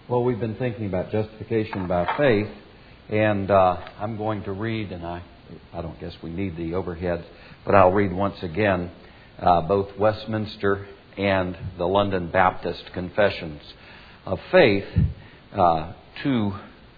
Well, we've been thinking about justification by faith, and I'm going to read, and I don't guess we need the overheads, but I'll read once again both Westminster and the London Baptist Confessions of Faith, two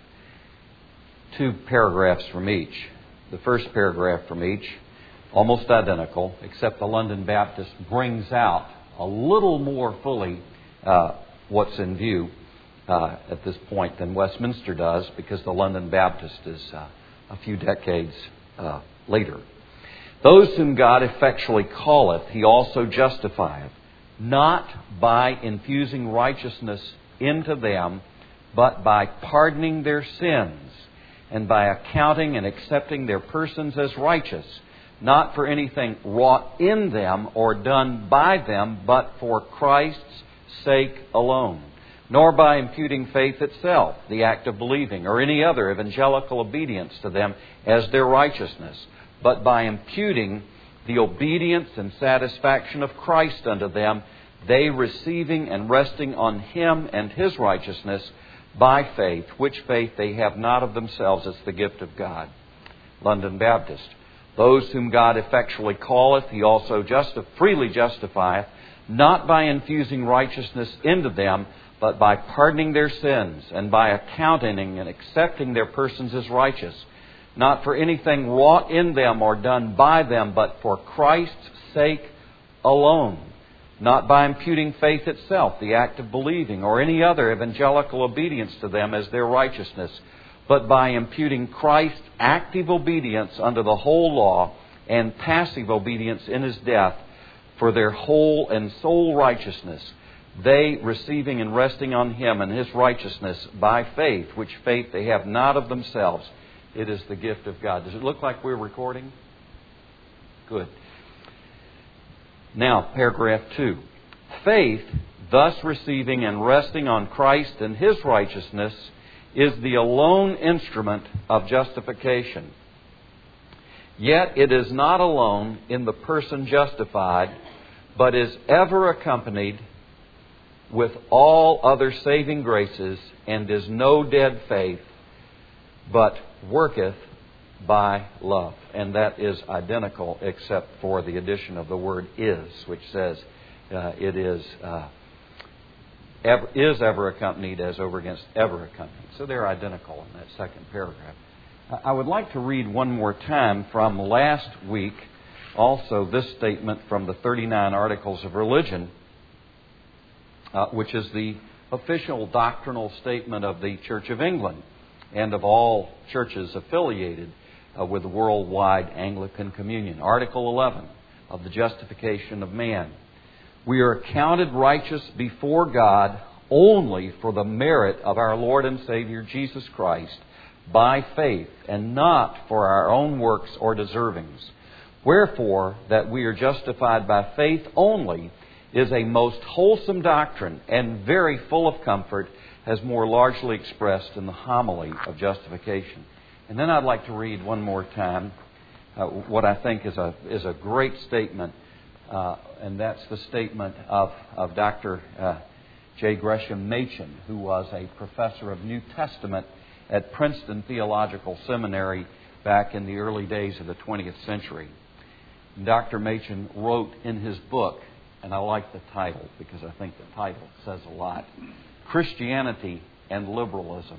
paragraphs from each. The first paragraph from each, almost identical, except the London Baptist brings out a little more fully what's in view at this point than Westminster does, because the London Baptist is a few decades later. Those whom God effectually calleth, He also justifieth, not by infusing righteousness into them, but by pardoning their sins, and by accounting and accepting their persons as righteous, not for anything wrought in them or done by them, but for Christ's sake alone, nor by imputing faith itself, the act of believing, or any other evangelical obedience to them as their righteousness, but by imputing the obedience and satisfaction of Christ unto them, they receiving and resting on Him and His righteousness by faith, which faith they have not of themselves, as the gift of God. London Baptist. Those whom God effectually calleth, He also freely justifieth, not by infusing righteousness into them, but by pardoning their sins, and by accounting and accepting their persons as righteous, not for anything wrought in them or done by them, but for Christ's sake alone, not by imputing faith itself, the act of believing, or any other evangelical obedience to them as their righteousness, but by imputing Christ's active obedience under the whole law and passive obedience in His death for their whole and sole righteousness, they receiving and resting on Him and His righteousness by faith, which faith they have not of themselves. It is the gift of God. Does it look like we're recording? Good. Now, paragraph 2. Faith, thus receiving and resting on Christ and His righteousness, is the alone instrument of justification. Yet it is not alone in the person justified, but is ever accompanied with all other saving graces, and is no dead faith, but worketh by love. And that is identical, except for the addition of the word is, which says it is ever accompanied as over against ever accompanied. So they're identical in that second paragraph. I would like to read one more time from last week, also this statement from the 39 Articles of Religion, which is the official doctrinal statement of the Church of England and of all churches affiliated with the worldwide Anglican Communion. Article 11 of the justification of man. We are accounted righteous before God only for the merit of our Lord and Savior Jesus Christ by faith, and not for our own works or deservings. Wherefore, that we are justified by faith only is a most wholesome doctrine and very full of comfort, as more largely expressed in the homily of justification. And then I'd like to read one more time what I think is a great statement, and that's the statement of Dr. J. Gresham Machen, who was a professor of New Testament at Princeton Theological Seminary back in the early days of the 20th century. Dr. Machen wrote in his book, and I like the title because I think the title says a lot, Christianity and Liberalism.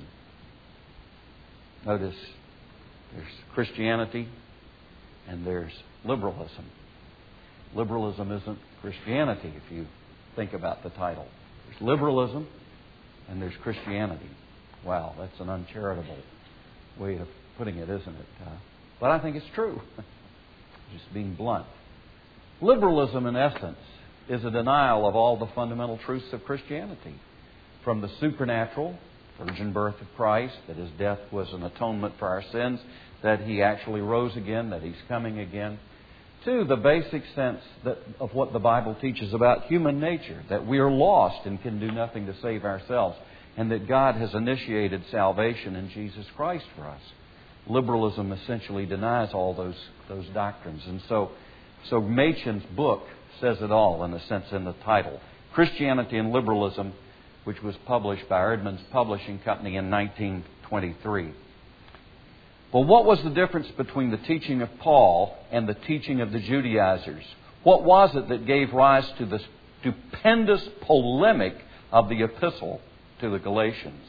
Notice there's Christianity and there's liberalism. Liberalism isn't Christianity if you think about the title. There's liberalism and there's Christianity. Wow, that's an uncharitable way of putting it, isn't it? But I think it's true. Just being blunt. Liberalism, in essence, is a denial of all the fundamental truths of Christianity. From the supernatural, virgin birth of Christ, that His death was an atonement for our sins, that He actually rose again, that He's coming again, to the basic sense of what the Bible teaches about human nature, that we are lost and can do nothing to save ourselves, and that God has initiated salvation in Jesus Christ for us. Liberalism essentially denies all those doctrines. And so Machen's book says it all, in a sense, in the title. Christianity and liberalism which was published by Eerdmans Publishing Company in 1923. Well, what was the difference between the teaching of Paul and the teaching of the Judaizers? What was it that gave rise to the stupendous polemic of the epistle to the Galatians?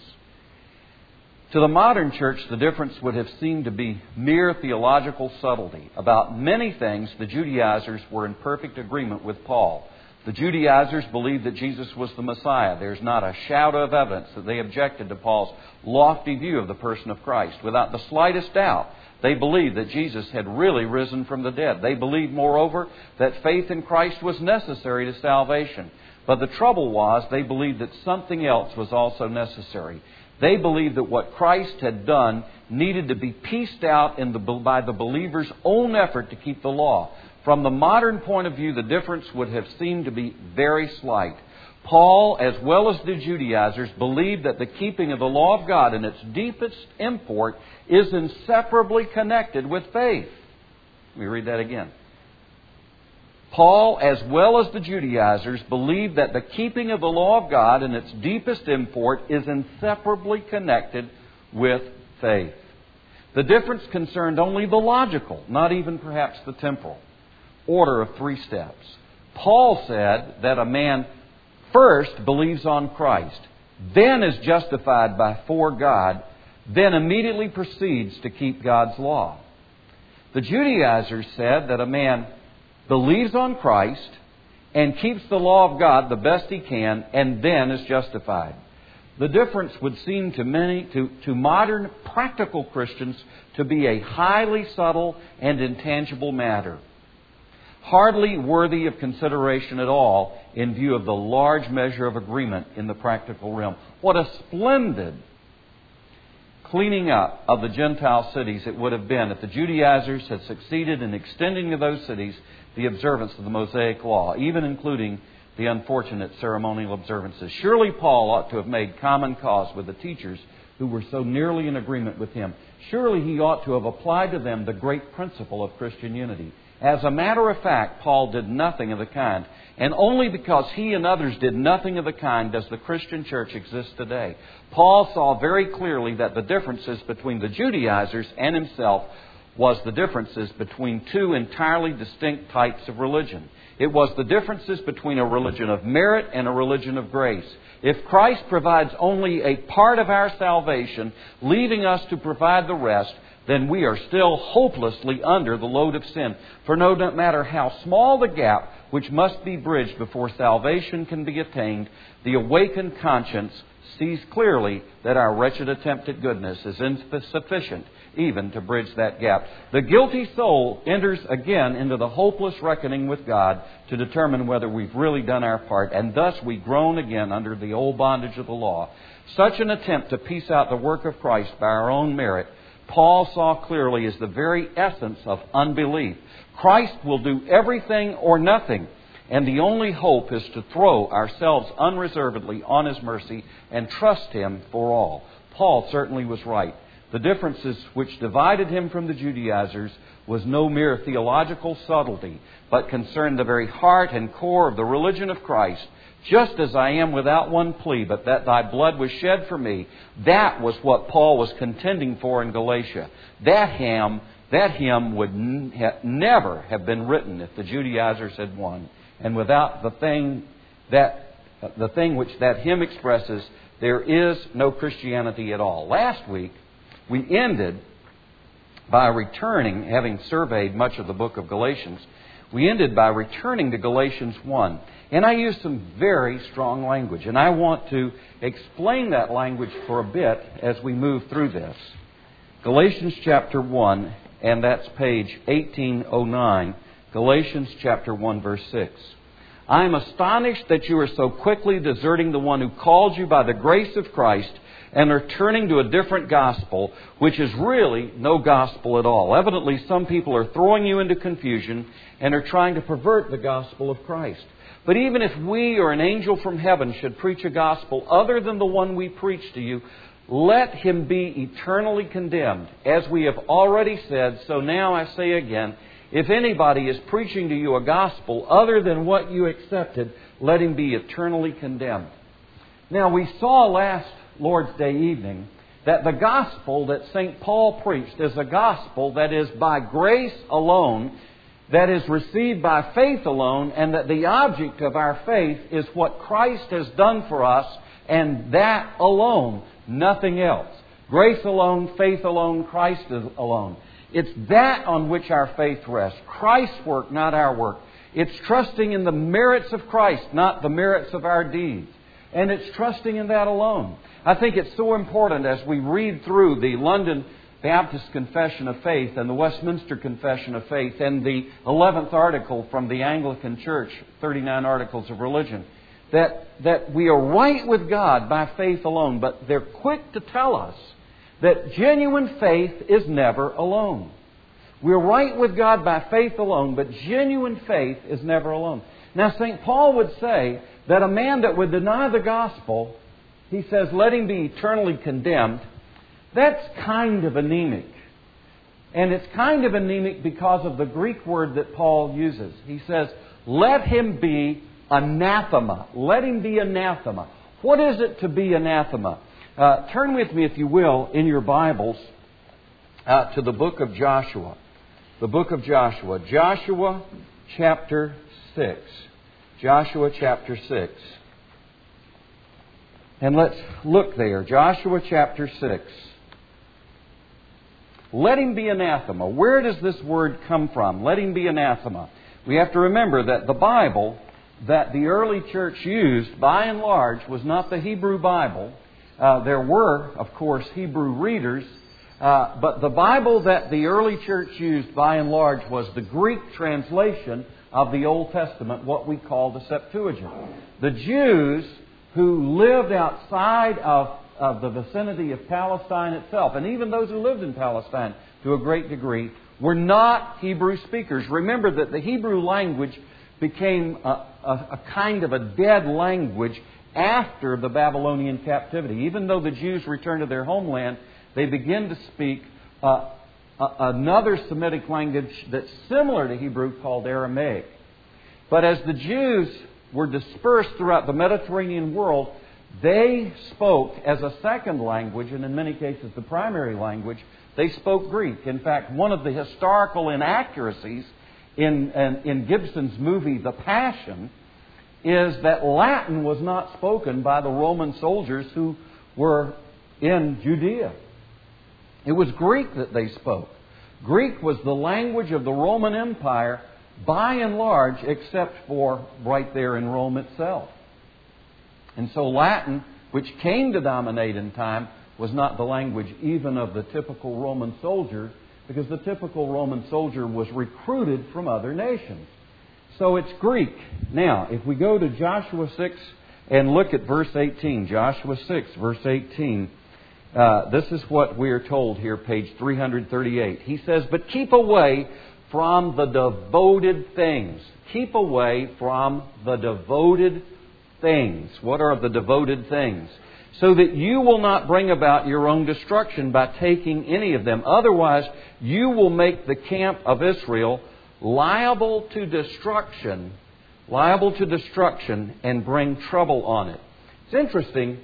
To the modern church, the difference would have seemed to be mere theological subtlety. About many things, the Judaizers were in perfect agreement with Paul. The Judaizers believed that Jesus was the Messiah. There's not a shadow of evidence that they objected to Paul's lofty view of the person of Christ. Without the slightest doubt, they believed that Jesus had really risen from the dead. They believed, moreover, that faith in Christ was necessary to salvation. But the trouble was, they believed that something else was also necessary. They believed that what Christ had done needed to be pieced out by the believer's own effort to keep the law. From the modern point of view, the difference would have seemed to be very slight. Paul, as well as the Judaizers, believed that the keeping of the law of God in its deepest import is inseparably connected with faith. Let me read that again. Paul, as well as the Judaizers, believed that the keeping of the law of God in its deepest import is inseparably connected with faith. The difference concerned only the logical, not even perhaps the temporal, order of 3 steps. Paul said that a man first believes on Christ, then is justified before God, then immediately proceeds to keep God's law. The Judaizers said that a man believes on Christ and keeps the law of God the best he can, and then is justified. The difference would seem to modern practical Christians to be a highly subtle and intangible matter, hardly worthy of consideration at all in view of the large measure of agreement in the practical realm. What a splendid cleaning up of the Gentile cities it would have been if the Judaizers had succeeded in extending to those cities the observance of the Mosaic Law, even including the unfortunate ceremonial observances. Surely Paul ought to have made common cause with the teachers who were so nearly in agreement with him. Surely he ought to have applied to them the great principle of Christian unity. As a matter of fact, Paul did nothing of the kind. And only because he and others did nothing of the kind does the Christian church exist today. Paul saw very clearly that the differences between the Judaizers and himself was the differences between 2 entirely distinct types of religion. It was the differences between a religion of merit and a religion of grace. If Christ provides only a part of our salvation, leaving us to provide the rest, then we are still hopelessly under the load of sin. For no matter how small the gap which must be bridged before salvation can be attained, the awakened conscience sees clearly that our wretched attempt at goodness is insufficient even to bridge that gap. The guilty soul enters again into the hopeless reckoning with God to determine whether we've really done our part, and thus we groan again under the old bondage of the law. Such an attempt to piece out the work of Christ by our own merit, Paul saw clearly, is the very essence of unbelief. Christ will do everything or nothing, and the only hope is to throw ourselves unreservedly on His mercy and trust Him for all. Paul certainly was right. The differences which divided him from the Judaizers was no mere theological subtlety, but concerned the very heart and core of the religion of Christ. Just as I am without one plea, but that thy blood was shed for me. That was what Paul was contending for in Galatia. That hymn would never have been written if the Judaizers had won. And without the thing which that hymn expresses, there is no Christianity at all. Last week, we ended by returning, having surveyed much of the book of Galatians, we ended by returning to Galatians 1. And I used some very strong language. And I want to explain that language for a bit as we move through this. Galatians chapter 1, and that's page 1809. Galatians chapter 1, verse 6. I am astonished that you are so quickly deserting the one who called you by the grace of Christ and are turning to a different gospel, which is really no gospel at all. Evidently, some people are throwing you into confusion and are trying to pervert the gospel of Christ. But even if we or an angel from heaven should preach a gospel other than the one we preach to you, let him be eternally condemned. As we have already said, so now I say again, if anybody is preaching to you a gospel other than what you accepted, let him be eternally condemned. Now, we saw last Lord's Day evening that the gospel that St. Paul preached is a gospel that is by grace alone, that is received by faith alone, and that the object of our faith is what Christ has done for us, and that alone, nothing else. Grace alone, faith alone, Christ alone. It's that on which our faith rests. Christ's work, not our work. It's trusting in the merits of Christ, not the merits of our deeds. And it's trusting in that alone. I think it's so important as we read through the London Baptist Confession of Faith and the Westminster Confession of Faith and the 11th article from the Anglican Church, 39 Articles of Religion, that we are right with God by faith alone, but they're quick to tell us that genuine faith is never alone. We're right with God by faith alone, but genuine faith is never alone. Now, St. Paul would say that a man that would deny the gospel, he says, let him be eternally condemned. That's kind of anemic. And it's kind of anemic because of the Greek word that Paul uses. He says, let him be anathema. Let him be anathema. What is it to be anathema? Turn with me, if you will, in your Bibles to the book of Joshua. The book of Joshua. Joshua chapter 6. Joshua chapter 6. And let's look there. Joshua chapter 6. Let him be anathema. Where does this word come from? Let him be anathema. We have to remember that the Bible that the early church used, by and large, was not the Hebrew Bible. There were, of course, Hebrew readers, but the Bible that the early church used, by and large, was the Greek translation of the Old Testament, what we call the Septuagint. The Jews who lived outside of the vicinity of Palestine itself, and even those who lived in Palestine to a great degree, were not Hebrew speakers. Remember that the Hebrew language became a kind of a dead language after the Babylonian captivity. Even though the Jews returned to their homeland, they began to speak another Semitic language that's similar to Hebrew called Aramaic. But as the Jews were dispersed throughout the Mediterranean world, they spoke as a second language, and in many cases the primary language, they spoke Greek. In fact, one of the historical inaccuracies in Gibson's movie The Passion is that Latin was not spoken by the Roman soldiers who were in Judea. It was Greek that they spoke. Greek was the language of the Roman Empire, by and large, except for right there in Rome itself. And so Latin, which came to dominate in time, was not the language even of the typical Roman soldier, because the typical Roman soldier was recruited from other nations. So it's Greek. Now, if we go to Joshua 6 and look at verse 18, Joshua 6, verse 18, this is what we are told here, page 338. He says, but keep away from the devoted things. Keep away from the devoted things. What are the devoted things? So that you will not bring about your own destruction by taking any of them. Otherwise, you will make the camp of Israel liable to destruction and bring trouble on it. It's interesting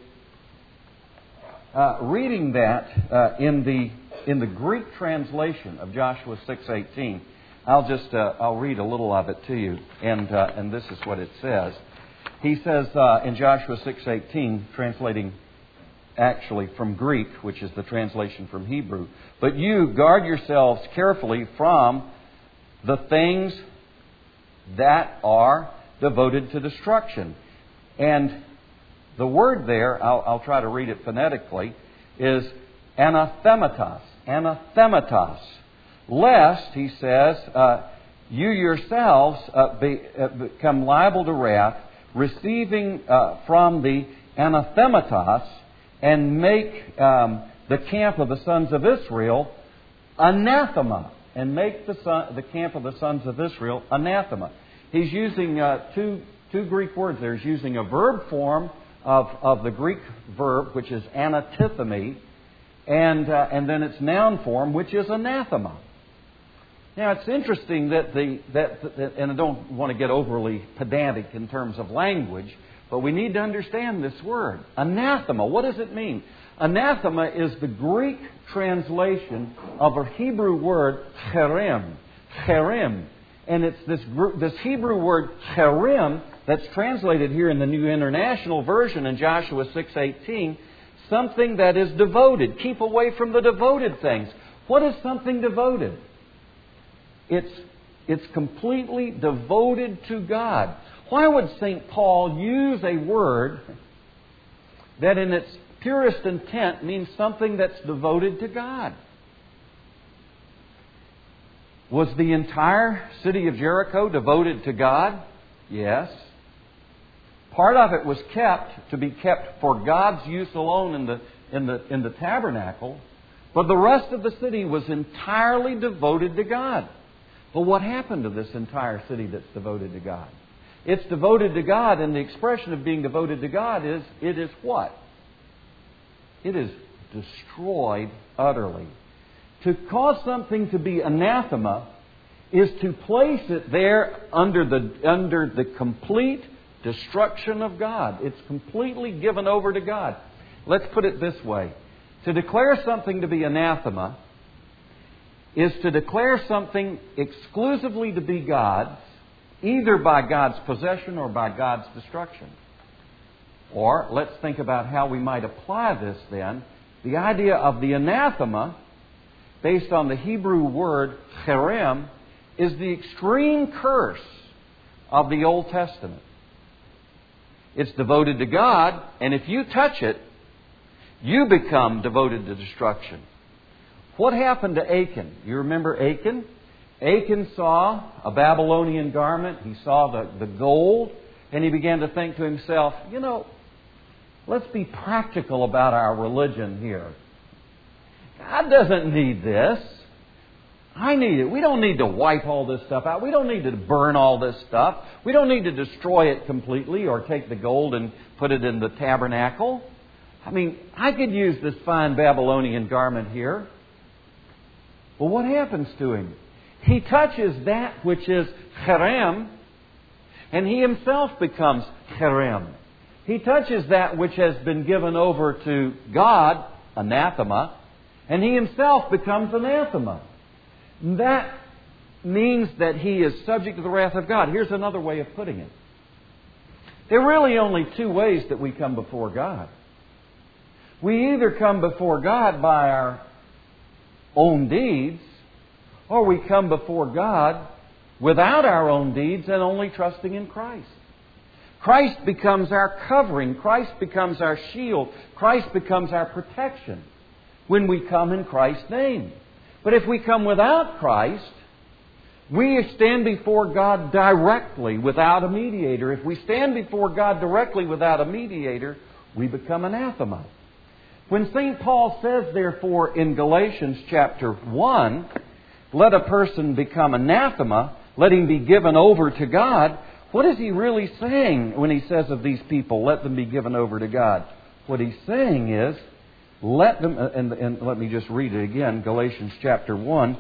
reading that in the Greek translation of Joshua 6:18. I'll read a little of it to you, and this is what it says. He says in Joshua 6:18, translating actually from Greek, which is the translation from Hebrew, but you guard yourselves carefully from the things that are devoted to destruction. And the word there, I'll try to read it phonetically, is anathematos. Anathematos. Lest, he says, you yourselves become liable to wrath, receiving from the anathematos, and make the camp of the sons of Israel anathema. And make the camp of the sons of Israel anathema. He's using two Greek words there. He's using a verb form of the Greek verb, which is anatithemi, and then its noun form, which is anathema. Now, it's interesting that and I don't want to get overly pedantic in terms of language, But we need to understand this word. Anathema. What does it mean? Anathema is the Greek translation of a Hebrew word, cherem. Cherem. And it's this Hebrew word, cherem, that's translated here in the New International Version in Joshua 6:18, something that is devoted. Keep away from the devoted things. What is something devoted? It's completely devoted to God. Why would St. Paul use a word that in its purest intent means something that's devoted to God? Was the entire city of Jericho devoted to God? Yes. Part of it was to be kept for God's use alone in the tabernacle, but the rest of the city was entirely devoted to God. But what happened to this entire city that's devoted to God? It's devoted to God, and the expression of being devoted to God is, it is what? It is destroyed utterly. To cause something to be anathema is to place it there under the complete destruction of God. It's completely given over to God. Let's put it this way. To declare something to be anathema is to declare something exclusively to be God's, either by God's possession or by God's destruction. Or, let's think about how we might apply this then. The idea of the anathema, based on the Hebrew word cherem, is the extreme curse of the Old Testament. It's devoted to God, and if you touch it, you become devoted to destruction. What happened to Achan? You remember Achan? Achan saw a Babylonian garment. He saw the gold, and he began to think to himself, let's be practical about our religion here. God doesn't need this. I need it. We don't need to wipe all this stuff out. We don't need to burn all this stuff. We don't need to destroy it completely or take the gold and put it in the tabernacle. I could use this fine Babylonian garment here. Well, what happens to him? He touches that which is cherem, and he himself becomes cherem. He touches that which has been given over to God, anathema, and he himself becomes anathema. That means that he is subject to the wrath of God. Here's another way of putting it. There are really only two ways that we come before God. We either come before God by our own deeds, or we come before God without our own deeds and only trusting in Christ. Christ becomes our covering. Christ becomes our shield. Christ becomes our protection when we come in Christ's name. But if we come without Christ, we stand before God directly without a mediator. If we stand before God directly without a mediator, we become anathema. When St. Paul says, therefore, in Galatians chapter 1, let a person become anathema, let him be given over to God, what is he really saying when he says of these people, let them be given over to God? What he's saying is, let them, and let me just read it again, Galatians chapter 1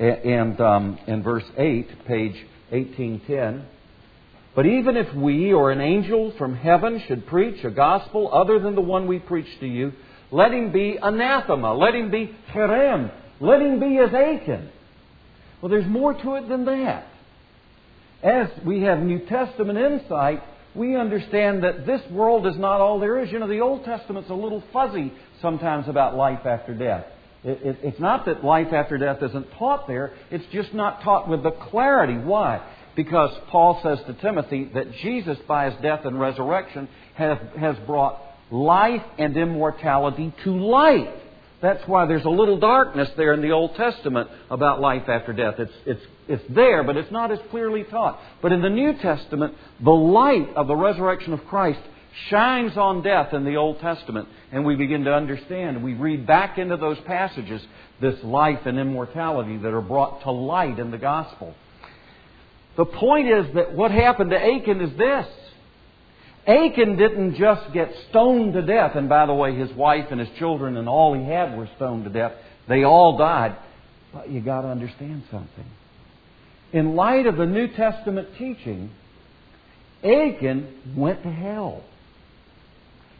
and verse 8, page 1810. But even if we or an angel from heaven should preach a gospel other than the one we preach to you, let him be anathema, let him be cherem, let him be as Achan. Well, there's more to it than that. As we have New Testament insight, we understand that this world is not all there is. The Old Testament's a little fuzzy sometimes about life after death. It's not that life after death isn't taught there. It's just not taught with the clarity. Why? Because Paul says to Timothy that Jesus, by His death and resurrection, has brought life and immortality to light. That's why there's a little darkness there in the Old Testament about life after death. It's there, but it's not as clearly taught. But in the New Testament, the light of the resurrection of Christ shines on death in the Old Testament, and we begin to understand. We read back into those passages this life and immortality that are brought to light in the gospel. The point is that what happened to Achan is this. Achan didn't just get stoned to death. And by the way, his wife and his children and all he had were stoned to death. They all died. But you got to understand something. In light of the New Testament teaching, Achan went to hell.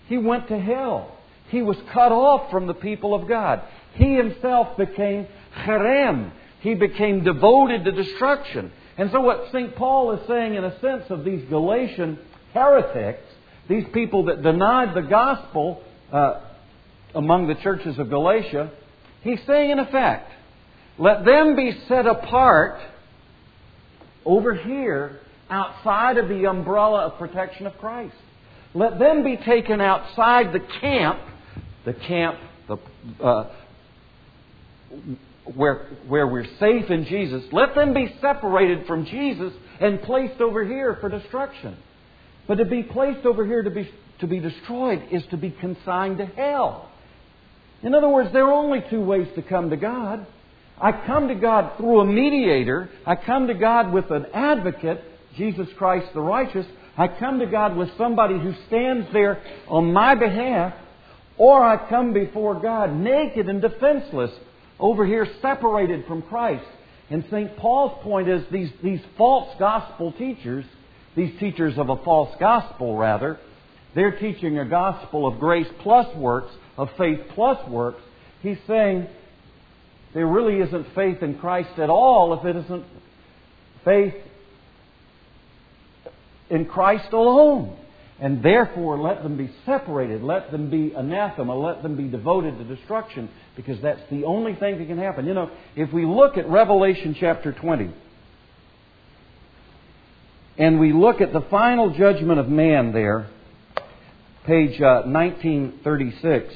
He went to hell. He was cut off from the people of God. He himself became cherem. He became devoted to destruction. And so what St. Paul is saying in a sense of these Galatian heretics, these people that denied the gospel among the churches of Galatia, he's saying in effect, let them be set apart over here outside of the umbrella of protection of Christ. Let them be taken outside the camp where we're safe in Jesus. Let them be separated from Jesus and placed over here for destruction. But to be placed over here to be destroyed is to be consigned to hell. In other words, there are only two ways to come to God. I come to God through a mediator. I come to God with an advocate, Jesus Christ the righteous. I come to God with somebody who stands there on my behalf. Or I come before God naked and defenseless, over here separated from Christ. And St. Paul's point is these false gospel teachers, these teachers of a false gospel rather, they're teaching a gospel of grace plus works, of faith plus works. He's saying there really isn't faith in Christ at all if it isn't faith in Christ alone. And therefore, let them be separated. Let them be anathema. Let them be devoted to destruction. Because that's the only thing that can happen. You know, if we look at Revelation chapter 20, and we look at the final judgment of man there, page 1936.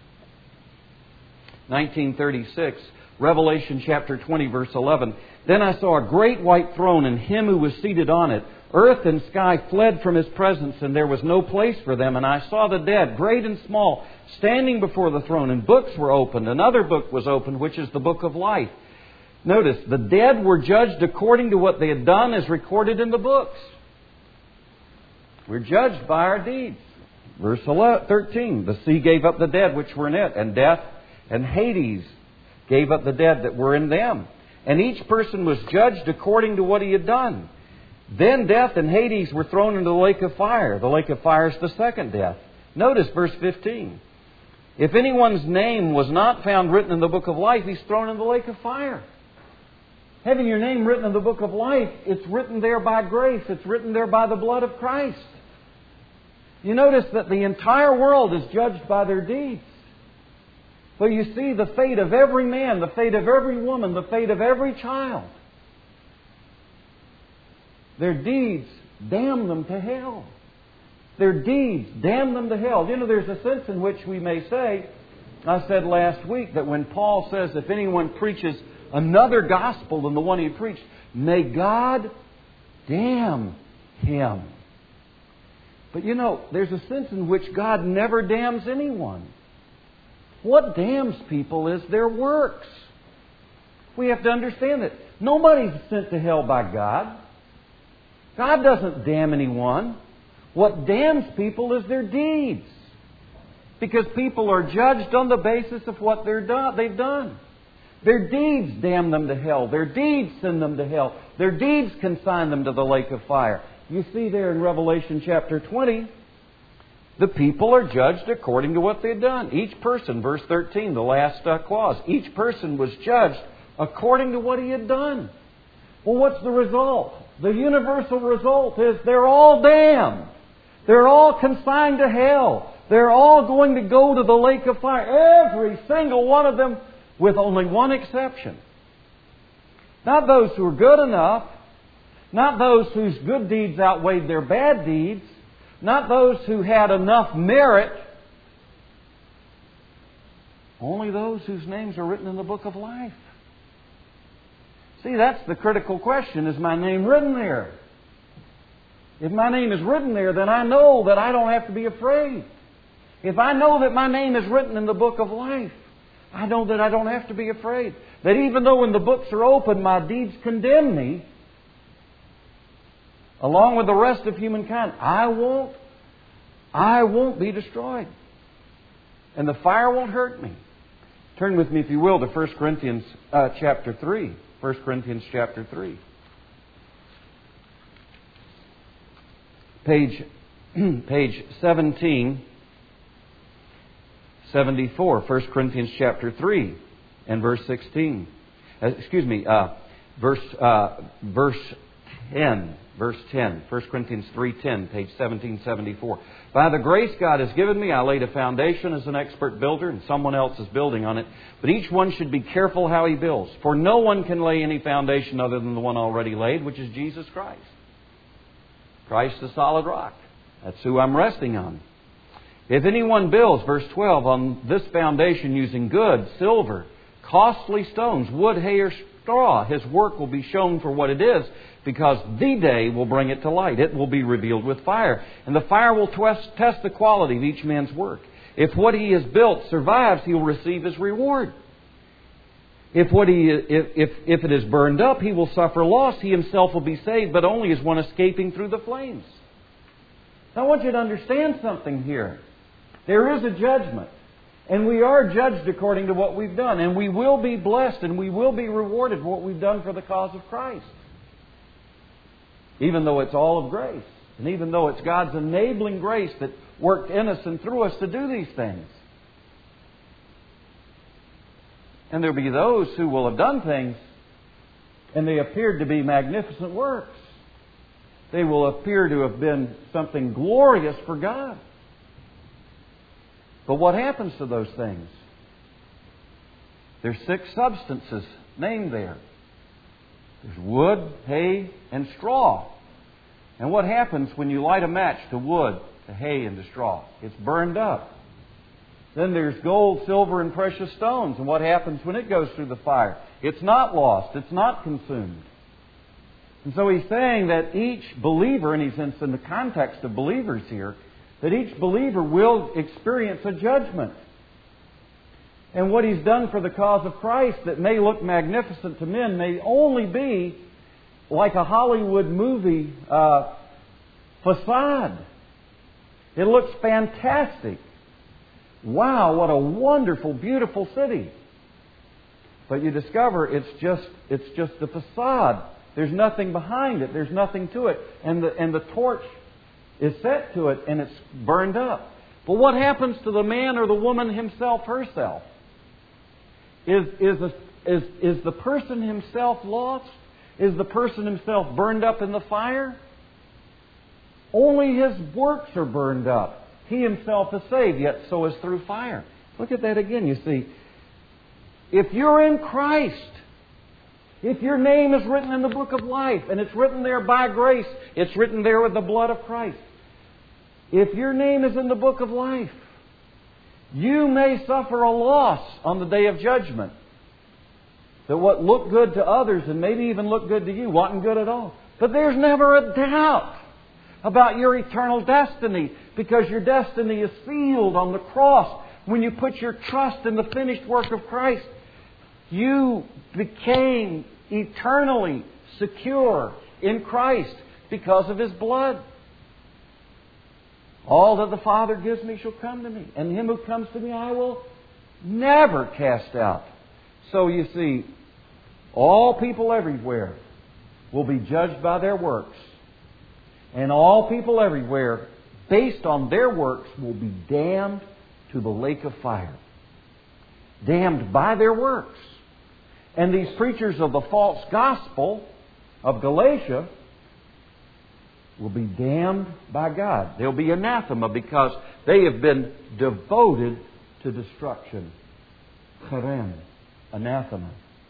1936, Revelation chapter 20, verse 11. Then I saw a great white throne and Him who was seated on it. Earth and sky fled from His presence, and there was no place for them. And I saw the dead, great and small, standing before the throne, and books were opened. Another book was opened, which is the book of life. Notice, the dead were judged according to what they had done as recorded in the books. We're judged by our deeds. Verse 13, the sea gave up the dead which were in it, and death and Hades gave up the dead that were in them. And each person was judged according to what he had done. Then death and Hades were thrown into the lake of fire. The lake of fire is the second death. Notice verse 15. If anyone's name was not found written in the book of life, he's thrown in the lake of fire. Having your name written in the book of life, it's written there by grace. It's written there by the blood of Christ. You notice that the entire world is judged by their deeds. So you see the fate of every man, the fate of every woman, the fate of every child. Their deeds damn them to hell. Their deeds damn them to hell. You know, there's a sense in which we may say, I said last week, that when Paul says if anyone preaches another gospel than the one he preached, may God damn him. But you know, there's a sense in which God never damns anyone. What damns people is their works. We have to understand that nobody's sent to hell by God. God doesn't damn anyone. What damns people is their deeds. Because people are judged on the basis of what they've done. Their deeds damn them to hell. Their deeds send them to hell. Their deeds consign them to the lake of fire. You see there in Revelation chapter 20, the people are judged according to what they've done. Each person, verse 13, the last clause, each person was judged according to what he had done. Well, what's the result? The universal result is they're all damned. They're all consigned to hell. They're all going to go to the lake of fire. Every single one of them, with only one exception. Not those who are good enough. Not those whose good deeds outweighed their bad deeds. Not those who had enough merit. Only those whose names are written in the book of life. See, that's the critical question. Is my name written there? If my name is written there, then I know that I don't have to be afraid. If I know that my name is written in the book of life, I know that I don't have to be afraid. That even though when the books are open, my deeds condemn me, along with the rest of humankind, I won't be destroyed. And the fire won't hurt me. Turn with me, if you will, to 1 Corinthians chapter 3. 1 Corinthians chapter 3. Page 17. 74. 1 Corinthians chapter 3 and verse 16. Verse 10. Verse 10. 1 Corinthians 3:10, page 1774. By the grace God has given me, I laid a foundation as an expert builder, and someone else is building on it. But each one should be careful how he builds. For no one can lay any foundation other than the one already laid, which is Jesus Christ. Christ the solid rock. That's who I'm resting on. If anyone builds, verse 12, on this foundation using good, silver, costly stones, wood, hay, or straw, his work will be shown for what it is, because the day will bring it to light. It will be revealed with fire. And the fire will test the quality of each man's work. If what he has built survives, he will receive his reward. If it is burned up, he will suffer loss. He himself will be saved, but only as one escaping through the flames. Now, I want you to understand something here. There is a judgment. And we are judged according to what we've done. And we will be blessed and we will be rewarded for what we've done for the cause of Christ. Even though it's all of grace. And even though it's God's enabling grace that worked in us and through us to do these things. And there'll be those who will have done things and they appeared to be magnificent works. They will appear to have been something glorious for God. But what happens to those things? There's 6 substances named there. There's wood, hay, and straw. And what happens when you light a match to wood, to hay, and to straw? It's burned up. Then there's gold, silver, and precious stones. And what happens when it goes through the fire? It's not lost. It's not consumed. And so he's saying that each believer, and he's in the context of believers here, that each believer will experience a judgment. And what he's done for the cause of Christ that may look magnificent to men may only be like a Hollywood movie facade. It looks fantastic. Wow, what a wonderful, beautiful city. But you discover it's just the facade. There's nothing behind it. There's nothing to it. And the torch is set to it and it's burned up. But what happens to the man or the woman himself, herself? Is the person himself lost? Is the person himself burned up in the fire? Only his works are burned up. He himself is saved, yet so is through fire. Look at that again, you see. If you're in Christ, if your name is written in the book of life, and it's written there by grace, it's written there with the blood of Christ. If your name is in the book of life, you may suffer a loss on the day of judgment. That what looked good to others and maybe even looked good to you wasn't good at all. But there's never a doubt about your eternal destiny, because your destiny is sealed on the cross. When you put your trust in the finished work of Christ, you became eternally secure in Christ because of His blood. All that the Father gives me shall come to me, and him who comes to me I will never cast out. So you see, all people everywhere will be judged by their works. And all people everywhere, based on their works, will be damned to the lake of fire. Damned by their works. And these preachers of the false gospel of Galatia will be damned by God. They'll be anathema because they have been devoted to destruction. Cherem, anathema.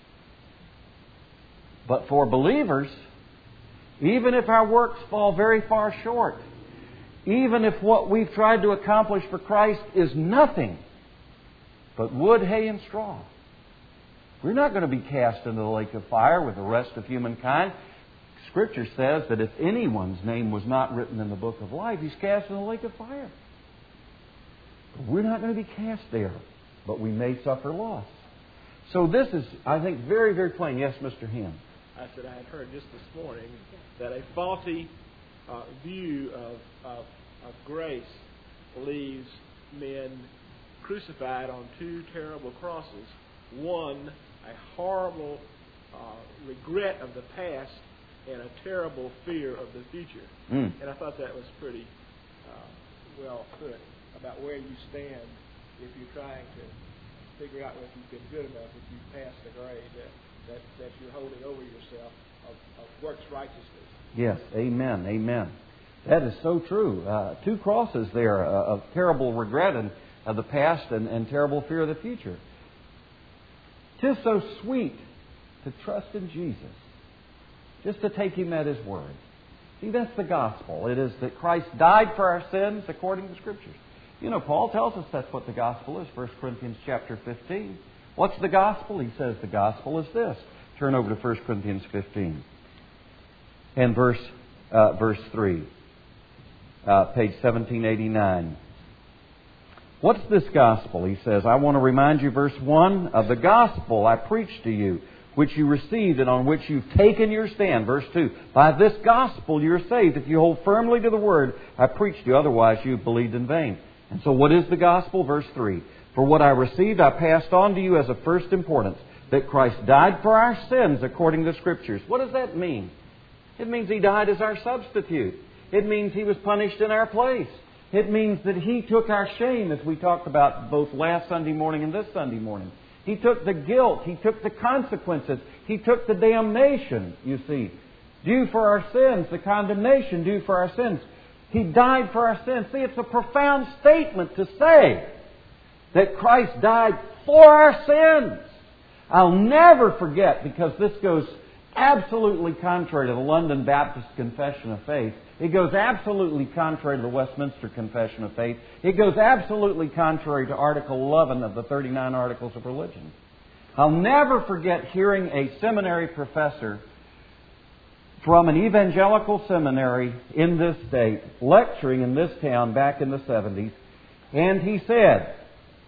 But for believers, even if our works fall very far short, even if what we've tried to accomplish for Christ is nothing but wood, hay, and straw, we're not going to be cast into the lake of fire with the rest of humankind. Scripture says that if anyone's name was not written in the book of life, he's cast in the lake of fire. But we're not going to be cast there, but we may suffer loss. So this is, I think, very, very plain. Yes, Mr. Ham? I said I had heard just this morning that a faulty view of grace leaves men crucified on 2 terrible crosses. One, a horrible regret of the past, and a terrible fear of the future. And I thought that was pretty well put about where you stand if you're trying to figure out if you've been good enough, if you've passed the grade, that you're holding over yourself of works righteousness. Yes, amen, amen. That is so true. Two crosses there of terrible regret of the past and terrible fear of the future. 'Tis so sweet to trust in Jesus, just to take Him at His word. See, that's the gospel. It is that Christ died for our sins according to the Scriptures. You know, Paul tells us that's what the gospel is, 1 Corinthians chapter 15. What's the gospel? He says the gospel is this. Turn over to 1 Corinthians 15 and verse 3, page 1789. What's this gospel? He says, I want to remind you, verse 1, of the gospel I preached to you, which you received and on which you've taken your stand. Verse 2, by this gospel you're saved if you hold firmly to the word I preached to you, otherwise you've believed in vain. And so what is the gospel? Verse 3, for what I received I passed on to you as of first importance, that Christ died for our sins according to the Scriptures. What does that mean? It means He died as our substitute. It means He was punished in our place. It means that He took our shame, as we talked about both last Sunday morning and this Sunday morning. He took the guilt. He took the consequences. He took the damnation, you see, due for our sins, the condemnation due for our sins. He died for our sins. See, it's a profound statement to say that Christ died for our sins. I'll never forget, because this goes absolutely contrary to the London Baptist Confession of Faith. It goes absolutely contrary to the Westminster Confession of Faith. It goes absolutely contrary to Article 11 of the 39 Articles of Religion. I'll never forget hearing a seminary professor from an evangelical seminary in this state lecturing in this town back in the 70s, and he said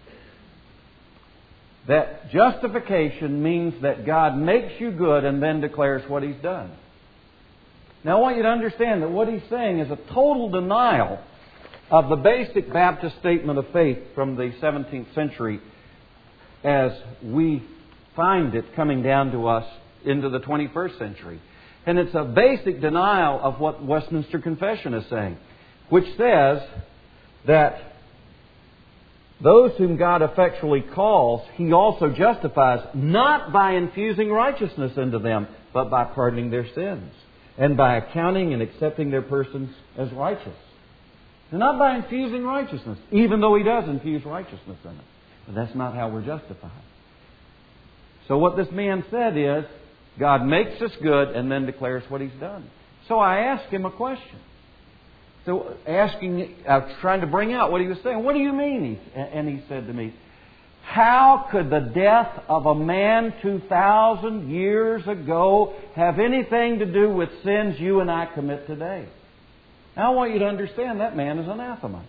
that justification means that God makes you good and then declares what He's done. Now I want you to understand that what he's saying is a total denial of the basic Baptist statement of faith from the 17th century as we find it coming down to us into the 21st century. And it's a basic denial of what Westminster Confession is saying, which says that those whom God effectually calls, He also justifies, not by infusing righteousness into them, but by pardoning their sins, and by accounting and accepting their persons as righteous. And not by infusing righteousness, even though He does infuse righteousness in it. But that's not how we're justified. So what this man said is, God makes us good and then declares what He's done. So I asked him a question. Trying to bring out what he was saying. What do you mean? And he said to me, how could the death of a man 2,000 years ago have anything to do with sins you and I commit today? Now I want you to understand that man is anathema.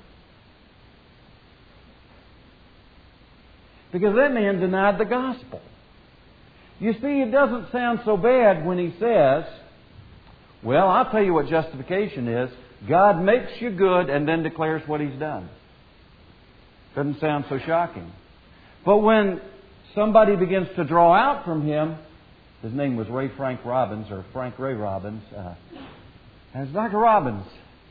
Because that man denied the gospel. You see, it doesn't sound so bad when he says, well, I'll tell you what justification is. God makes you good and then declares what He's done. Doesn't sound so shocking. But when somebody begins to draw out from him, his name was Frank Ray Robbins, and Dr. Robbins,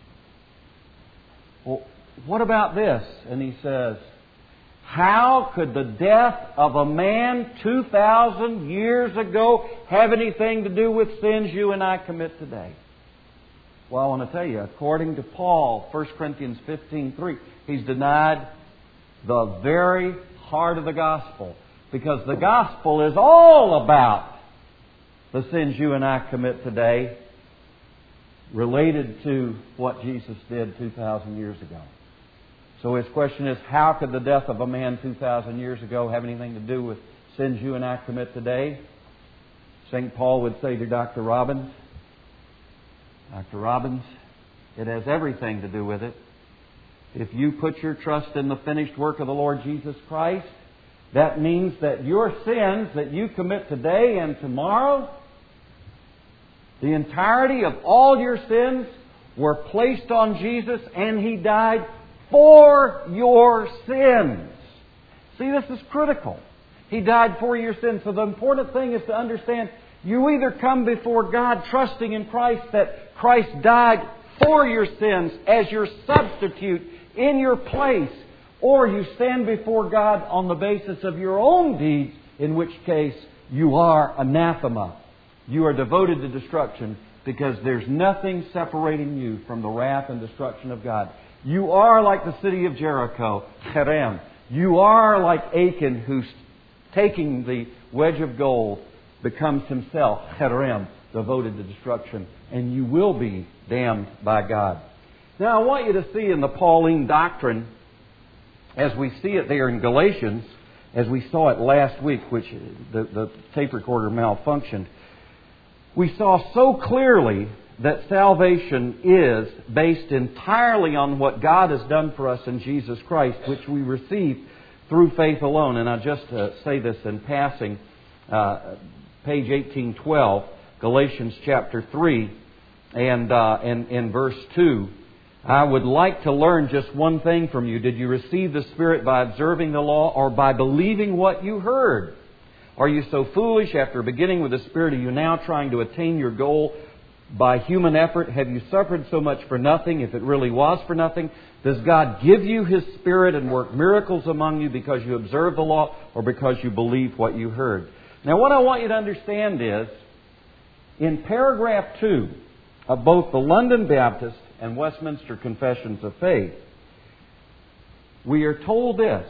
well, what about this? And he says, how could the death of a man 2,000 years ago have anything to do with sins you and I commit today? Well, I want to tell you, according to Paul, 1 Corinthians 15:3, he's denied the very heart of the gospel. Because the gospel is all about the sins you and I commit today related to what Jesus did 2,000 years ago. So his question is, how could the death of a man 2,000 years ago have anything to do with sins you and I commit today? St. Paul would say to Dr. Robbins, it has everything to do with it. If you put your trust in the finished work of the Lord Jesus Christ, that means that your sins that you commit today and tomorrow, the entirety of all your sins were placed on Jesus, and He died for your sins. See, this is critical. He died for your sins. So the important thing is to understand, you either come before God trusting in Christ, that Christ died for your sins as your substitute in your place, or you stand before God on the basis of your own deeds, in which case you are anathema. You are devoted to destruction because there's nothing separating you from the wrath and destruction of God. You are like the city of Jericho, Cherem. You are like Achan, who's taking the wedge of gold, becomes himself, Cherem, devoted to destruction. And you will be damned by God. Now I want you to see in the Pauline doctrine, as we see it there in Galatians, as we saw it last week, which the tape recorder malfunctioned, we saw so clearly that salvation is based entirely on what God has done for us in Jesus Christ, which we receive through faith alone. And I just say this in passing, page 1812, Galatians chapter 3, and in verse 2. I would like to learn just one thing from you. Did you receive the Spirit by observing the law or by believing what you heard? Are you so foolish? After beginning with the Spirit, are you now trying to attain your goal by human effort? Have you suffered so much for nothing, if it really was for nothing? Does God give you His Spirit and work miracles among you because you observe the law or because you believe what you heard? Now, what I want you to understand is, in paragraph 2 of both the London Baptist and Westminster Confessions of Faith, we are told this: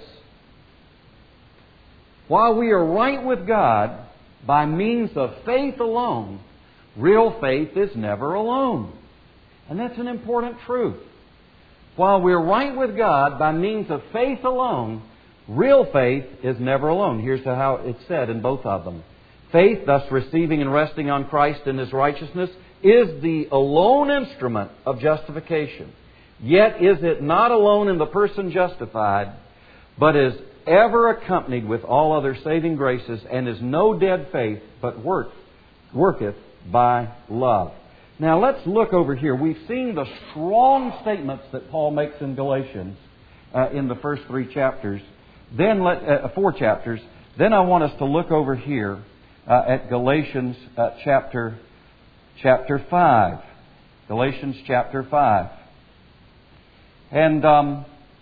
while we are right with God by means of faith alone, real faith is never alone. And that's an important truth. While we're right with God by means of faith alone, real faith is never alone. Here's how it's said in both of them. Faith, thus receiving and resting on Christ and His righteousness, is the alone instrument of justification. Yet is it not alone in the person justified, but is ever accompanied with all other saving graces, and is no dead faith, but worketh by love. Now let's look over here. We've seen the strong statements that Paul makes in Galatians in the first 3 chapters. Then 4 chapters. Then I want us to look over here at Galatians chapter 5. Galatians chapter 5. And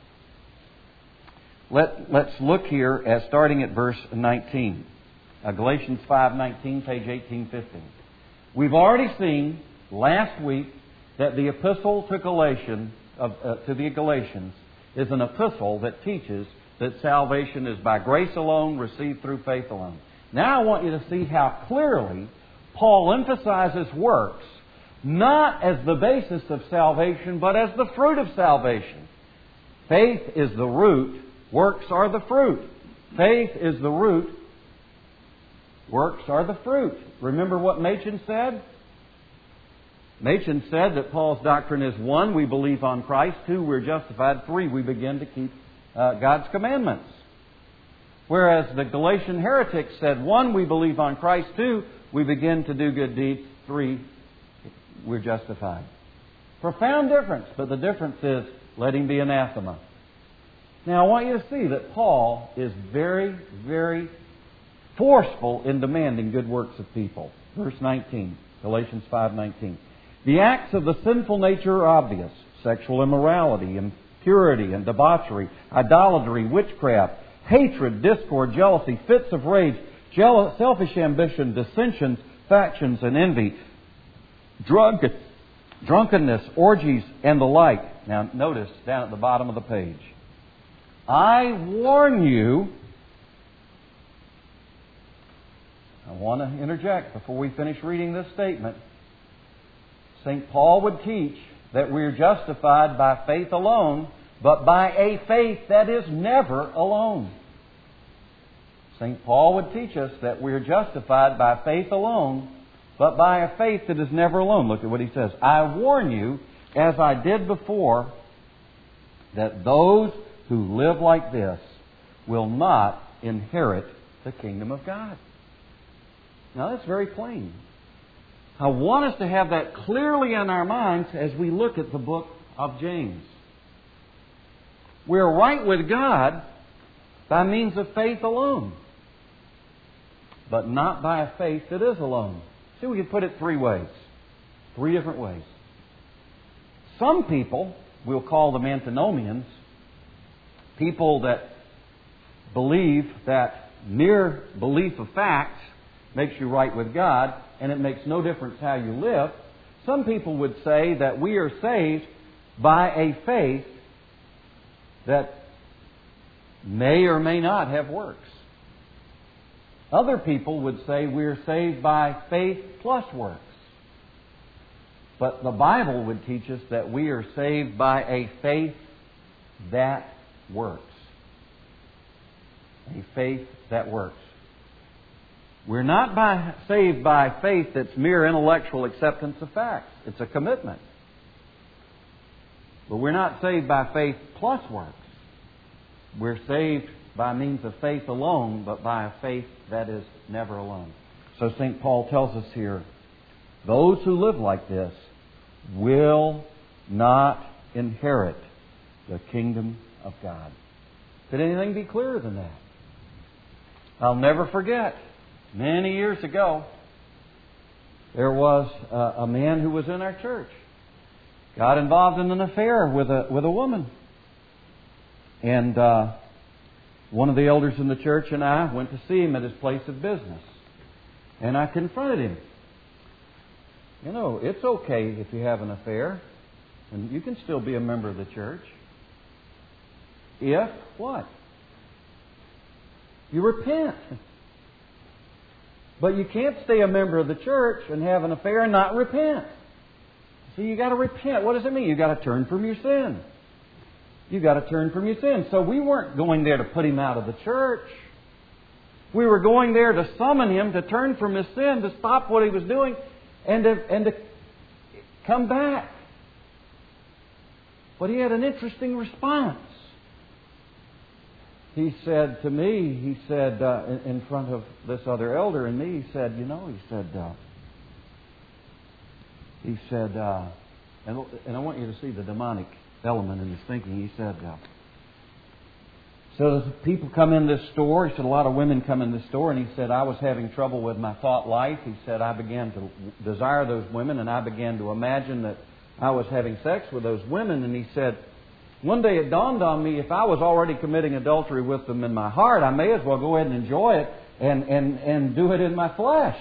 let's look here at starting at verse 19. Galatians 5:19, page 1815. We've already seen last week that the epistle to the Galatians is an epistle that teaches that salvation is by grace alone, received through faith alone. Now I want you to see how clearly Paul emphasizes works not as the basis of salvation, but as the fruit of salvation. Faith is the root, works are the fruit. Faith is the root, works are the fruit. Remember what Machen said? Machen said that Paul's doctrine is 1, we believe on Christ; 2, we're justified; 3, we begin to keep God's commandments. Whereas the Galatian heretics said 1, we believe on Christ; 2, we begin to do good deeds; 3, we're justified. Profound difference, but the difference is let him be anathema. Now I want you to see that Paul is very, very forceful in demanding good works of people. Verse 19, Galatians 5:19. The acts of the sinful nature are obvious: sexual immorality, impurity and debauchery, idolatry, witchcraft, hatred, discord, jealousy, fits of rage, selfish ambition, dissensions, factions, and envy, drunkenness, orgies, and the like. Now notice down at the bottom of the page, I warn you. I want to interject before we finish reading this statement. St. Paul would teach that we're justified by faith alone, but by a faith that is never alone. St. Paul would teach us that we're justified by faith alone, but by a faith that is never alone. Look at what he says. I warn you, as I did before, that those who live like this will not inherit the kingdom of God. Now that's very plain. I want us to have that clearly in our minds as we look at the book of James. We're right with God by means of faith alone, but not by a faith that is alone. See, we can put it 3 ways. 3 different ways. Some people, we'll call them antinomians, people that believe that mere belief of facts makes you right with God, and it makes no difference how you live. Some people would say that we are saved by a faith that may or may not have works. Other people would say we are saved by faith plus works. But the Bible would teach us that we are saved by a faith that works. A faith that works. We're not saved by faith that's mere intellectual acceptance of facts. It's a commitment. But we're not saved by faith plus works. We're saved by means of faith alone, but by a faith that is never alone. So St. Paul tells us here, those who live like this will not inherit the kingdom of God. Could anything be clearer than that? I'll never forget, many years ago, there was a man who was in our church. Got involved in an affair with a woman. And one of the elders in the church and I went to see him at his place of business. And I confronted him. You know, it's okay if you have an affair. And you can still be a member of the church. If what? You repent. But you can't stay a member of the church and have an affair and not repent. See, you got to repent. What does it mean? You got to turn from your sin. You got to turn from your sin. So we weren't going there to put him out of the church. We were going there to summon him to turn from his sin, to stop what he was doing, and to come back. But he had an interesting response. He said to me, in front of this other elder and me, he said, and I want you to see the demonic element in his thinking. He said, so as people come in this store, he said a lot of women come in this store, and he said, I was having trouble with my thought life. He said, I began to desire those women, and I began to imagine that I was having sex with those women. And he said, one day it dawned on me, if I was already committing adultery with them in my heart, I may as well go ahead and enjoy it and do it in my flesh.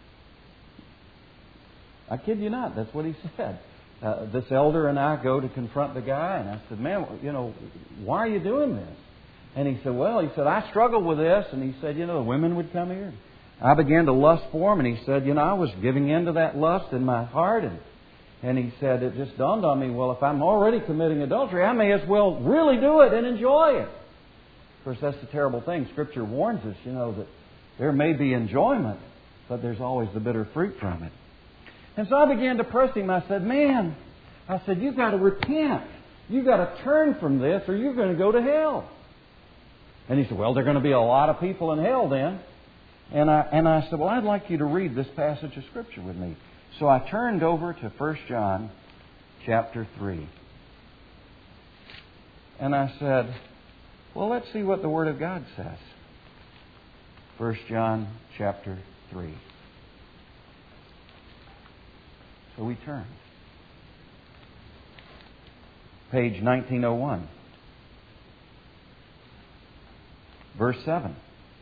I kid you not, that's what he said. This elder and I go to confront the guy, and I said, man, why are you doing this? And he said, I struggle with this. And he said, the women would come here. I began to lust for them, and he said, I was giving in to that lust in my heart. And he said, it just dawned on me, well, if I'm already committing adultery, I may as well really do it and enjoy it. Of course, that's the terrible thing. Scripture warns us, that there may be enjoyment, but there's always the bitter fruit from it. And so I began to press him. I said, you've got to repent. You've got to turn from this or you're going to go to hell. And he said, well, there are going to be a lot of people in hell then. And I said, well, I'd like you to read this passage of Scripture with me. So I turned over to 1 John chapter 3. And I said, well, let's see what the Word of God says. 1 John chapter 3. So we turned. Page 1901. Verse 7.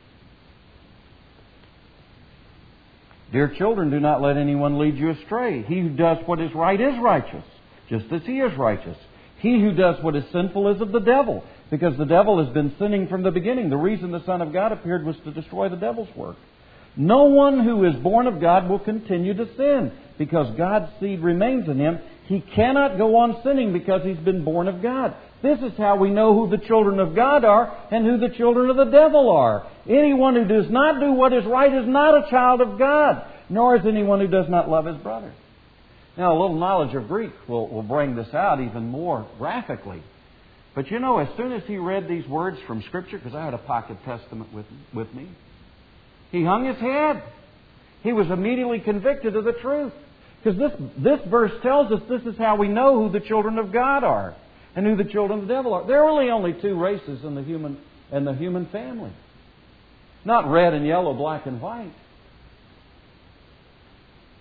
Dear children, do not let anyone lead you astray. He who does what is right is righteous, just as he is righteous. He who does what is sinful is of the devil, because the devil has been sinning from the beginning. The reason the Son of God appeared was to destroy the devil's work. No one who is born of God will continue to sin, because God's seed remains in him. He cannot go on sinning because he's been born of God. This is how we know who the children of God are and who the children of the devil are. Anyone who does not do what is right is not a child of God, nor is anyone who does not love his brother. Now, a little knowledge of Greek will bring this out even more graphically. But as soon as he read these words from Scripture, because I had a pocket testament with me, he hung his head. He was immediately convicted of the truth. Because this verse tells us this is how we know who the children of God are and who the children of the devil are. There are really only two races in the human family. Not red and yellow, black and white.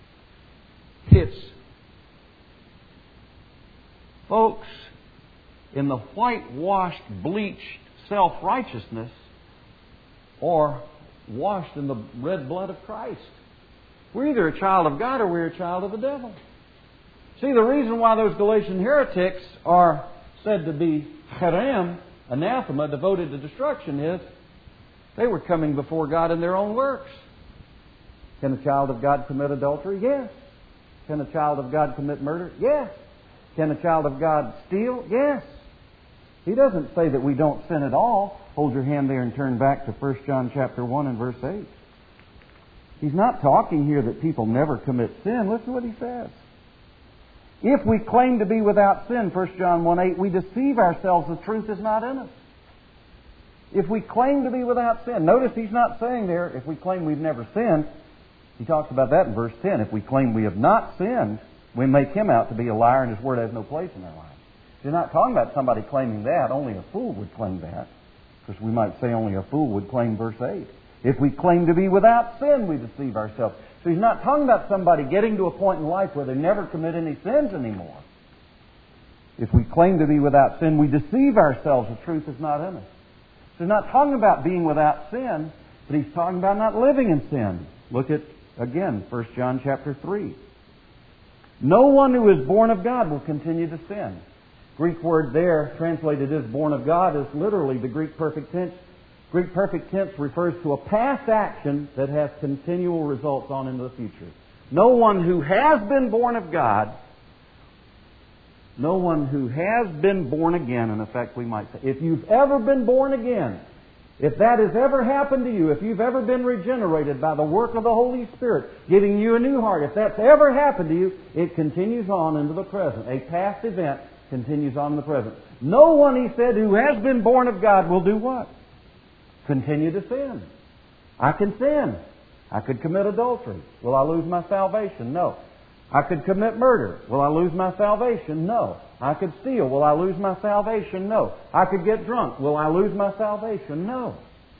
Folks, in the whitewashed, bleached self-righteousness or washed in the red blood of Christ. We're either a child of God or we're a child of the devil. See, the reason why those Galatian heretics are said to be cherem, anathema, devoted to destruction, is they were coming before God in their own works. Can a child of God commit adultery? Yes. Can a child of God commit murder? Yes. Can a child of God steal? Yes. He doesn't say that we don't sin at all. Hold your hand there and turn back to 1 John chapter 1 and verse 8. He's not talking here that people never commit sin. Listen to what he says. If we claim to be without sin, 1 John 1:8, we deceive ourselves. The truth is not in us. If we claim to be without sin. Notice he's not saying there, if we claim we've never sinned. He talks about that in verse 10. If we claim we have not sinned, we make him out to be a liar and his word has no place in our lives. He's not talking about somebody claiming that. Only a fool would claim that. Because we might say only a fool would claim verse 8. If we claim to be without sin, we deceive ourselves. So he's not talking about somebody getting to a point in life where they never commit any sins anymore. If we claim to be without sin, we deceive ourselves. The truth is not in us. So he's not talking about being without sin, but he's talking about not living in sin. Look at, again, 1 John chapter 3. No one who is born of God will continue to sin. Greek word there, translated as born of God, is literally the Greek perfect tense. Greek perfect tense refers to a past action that has continual results on into the future. No one who has been born of God, no one who has been born again, in effect we might say. If you've ever been born again, if that has ever happened to you, if you've ever been regenerated by the work of the Holy Spirit, giving you a new heart, if that's ever happened to you, it continues on into the present. A past event continues on in the present. No one, he said, who has been born of God will do what? Continue to sin. I can sin. I could commit adultery. Will I lose my salvation? No. I could commit murder. Will I lose my salvation? No. I could steal. Will I lose my salvation? No. I could get drunk. Will I lose my salvation? No.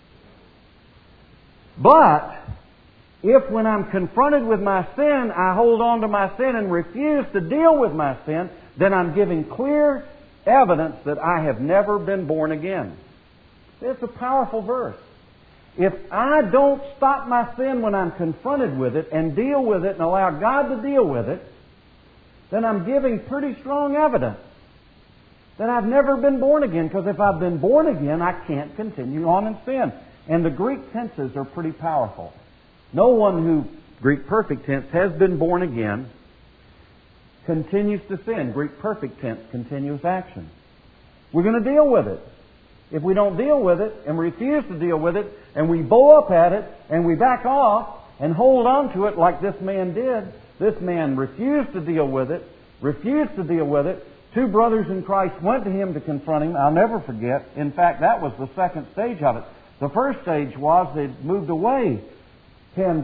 But if when I'm confronted with my sin, I hold on to my sin and refuse to deal with my sin, then I'm giving clear evidence that I have never been born again. It's a powerful verse. If I don't stop my sin when I'm confronted with it and deal with it and allow God to deal with it, then I'm giving pretty strong evidence that I've never been born again. Because if I've been born again, I can't continue on in sin. And the Greek tenses are pretty powerful. No one who, Greek perfect tense, has been born again continues to sin. Greek perfect tense, continuous action. We're going to deal with it. If we don't deal with it and refuse to deal with it and we bow up at it and we back off and hold on to it like this man did, this man refused to deal with it, Two brothers in Christ went to him to confront him. I'll never forget. In fact, that was the second stage of it. The first stage was they'd moved away. And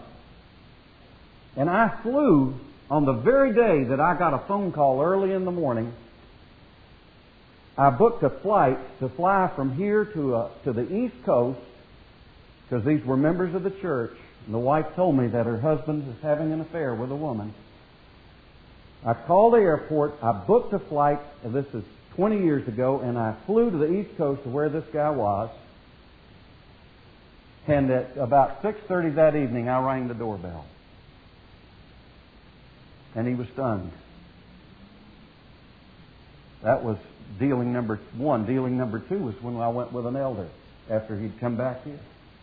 I flew on the very day that I got a phone call early in the morning. I booked a flight to fly from here to the East Coast because these were members of the church. And the wife told me that her husband was having an affair with a woman. I called the airport. I booked a flight. This is 20 years ago. And I flew to the East Coast to where this guy was. And at about 6:30 that evening, I rang the doorbell. And he was stunned. That was dealing number one. Dealing number two was when I went with an elder after he'd come back here.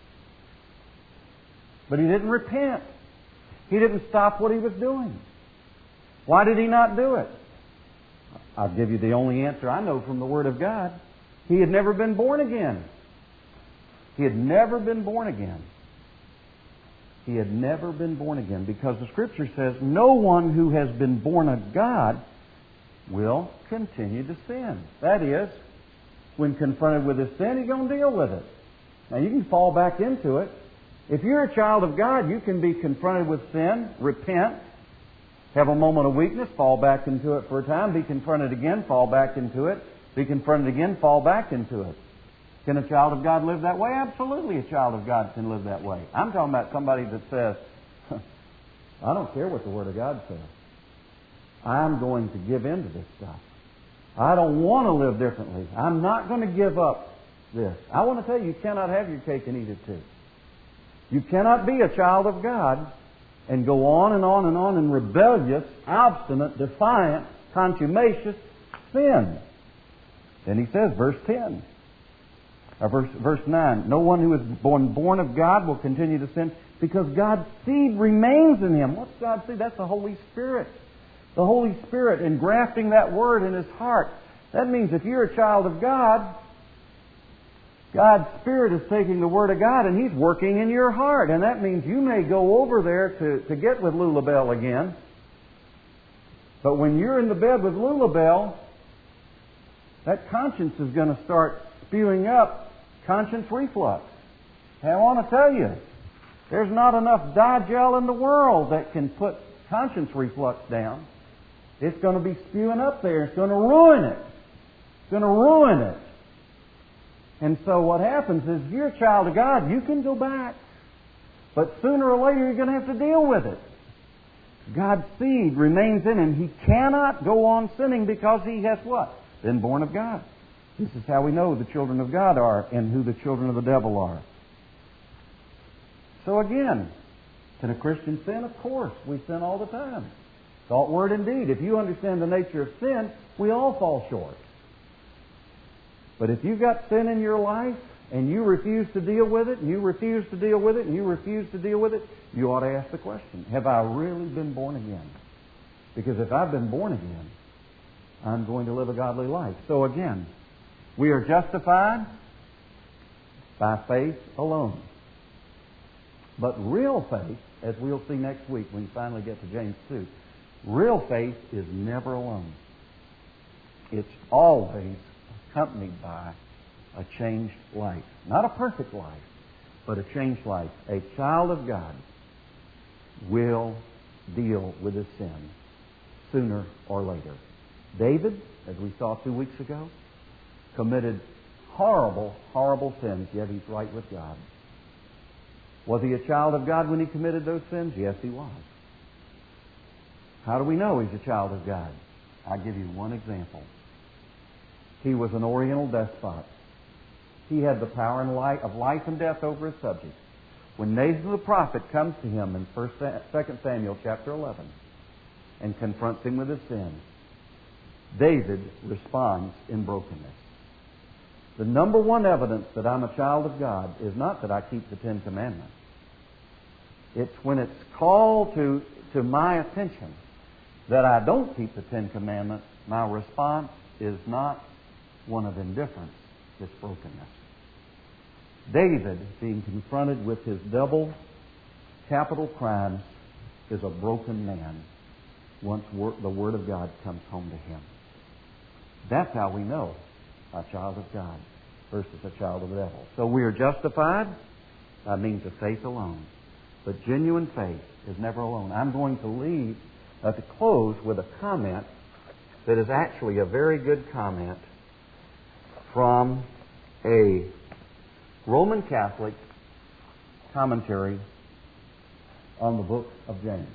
But he didn't repent. He didn't stop what he was doing. Why did he not do it? I'll give you the only answer I know from the Word of God. He had never been born again. He had never been born again. He had never been born again because the Scripture says no one who has been born of God will continue to sin. That is, when confronted with his sin, he's going to deal with it. Now, you can fall back into it. If you're a child of God, you can be confronted with sin, repent, have a moment of weakness, fall back into it for a time, be confronted again, fall back into it, be confronted again, fall back into it. Can a child of God live that way? Absolutely, a child of God can live that way. I'm talking about somebody that says, I don't care what the Word of God says. I'm going to give in to this stuff. I don't want to live differently. I'm not going to give up this. I want to tell you, you cannot have your cake and eat it too. You cannot be a child of God and go on and on and on in rebellious, obstinate, defiant, contumacious sin. Then he says, verse 10, or verse 9, no one who is born of God will continue to sin because God's seed remains in him. What's God's seed? That's the Holy Spirit. The Holy Spirit engrafting that Word in his heart. That means if you're a child of God, God's Spirit is taking the Word of God and He's working in your heart. And that means you may go over there to get with Lulabelle again. But when you're in the bed with Lulabelle, that conscience is going to start spewing up conscience reflux. And I want to tell you, there's not enough Digel in the world that can put conscience reflux down. It's going to be spewing up there. It's going to ruin it. It's going to ruin it. And so what happens is, if you're a child of God, you can go back. But sooner or later, you're going to have to deal with it. God's seed remains in him. He cannot go on sinning because he has what? Been born of God. This is how we know the children of God are and who the children of the devil are. So again, can a Christian sin? Of course. We sin all the time. Thought, word, and deed. If you understand the nature of sin, we all fall short. But if you've got sin in your life and you refuse to deal with it, and you refuse to deal with it, and you refuse to deal with it, you ought to ask the question, have I really been born again? Because if I've been born again, I'm going to live a godly life. So again, we are justified by faith alone. But real faith, as we'll see next week when we finally get to James 2, real faith is never alone. It's always accompanied by a changed life. Not a perfect life, but a changed life. A child of God will deal with his sin sooner or later. David, as we saw 2 weeks ago, committed horrible, horrible sins, yet he's right with God. Was he a child of God when he committed those sins? Yes, he was. How do we know he's a child of God? I'll give you one example. He was an Oriental despot. He had the power of life and death over his subjects. When Nathan the prophet comes to him in 2 Samuel chapter 11 and confronts him with his sin, David responds in brokenness. The number one evidence that I'm a child of God is not that I keep the Ten Commandments. It's when it's called to my attention that I don't keep the Ten Commandments, my response is not one of indifference, it's brokenness. David, being confronted with his double capital crimes, is a broken man once the Word of God comes home to him. That's how we know a child of God versus a child of the devil. So we are justified by means of faith alone. But genuine faith is never alone. I'm going to close with a comment that is actually a very good comment from a Roman Catholic commentary on the book of James.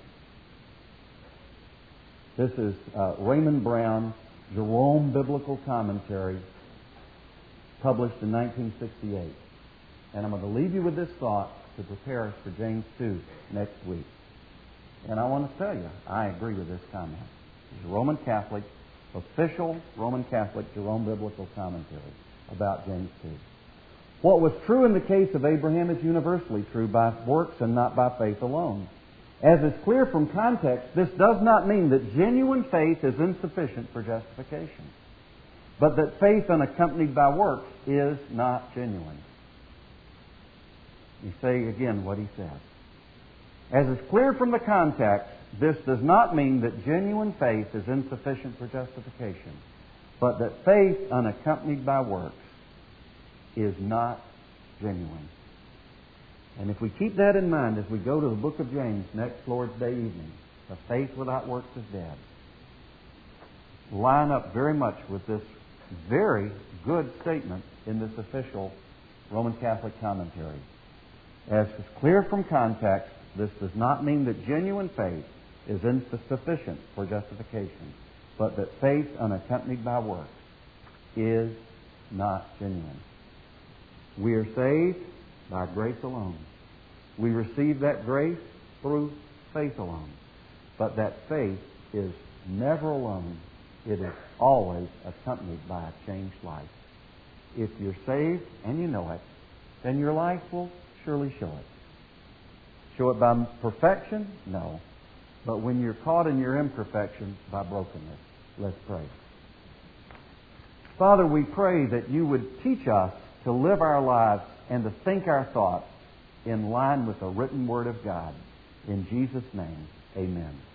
This is Raymond Brown's Jerome Biblical Commentary, published in 1968. And I'm going to leave you with this thought to prepare us for James 2 next week. And I want to tell you, I agree with this comment. It's a Roman Catholic, official Roman Catholic Jerome Biblical Commentary about James 2. What was true in the case of Abraham is universally true by works and not by faith alone. As is clear from context, this does not mean that genuine faith is insufficient for justification, but that faith unaccompanied by works is not genuine. You say again what he says. As is clear from the context, this does not mean that genuine faith is insufficient for justification, but that faith unaccompanied by works is not genuine. And if we keep that in mind as we go to the book of James next Lord's Day evening, the faith without works is dead, line up very much with this very good statement in this official Roman Catholic commentary. As is clear from context, this does not mean that genuine faith is insufficient for justification, but that faith unaccompanied by works is not genuine. We are saved by grace alone. We receive that grace through faith alone. But that faith is never alone. It is always accompanied by a changed life. If you're saved and you know it, then your life will surely show it. Show it by perfection? No. But when you're caught in your imperfection, by brokenness. Let's pray. Father, we pray that you would teach us to live our lives and to think our thoughts in line with the written Word of God. In Jesus' name, amen.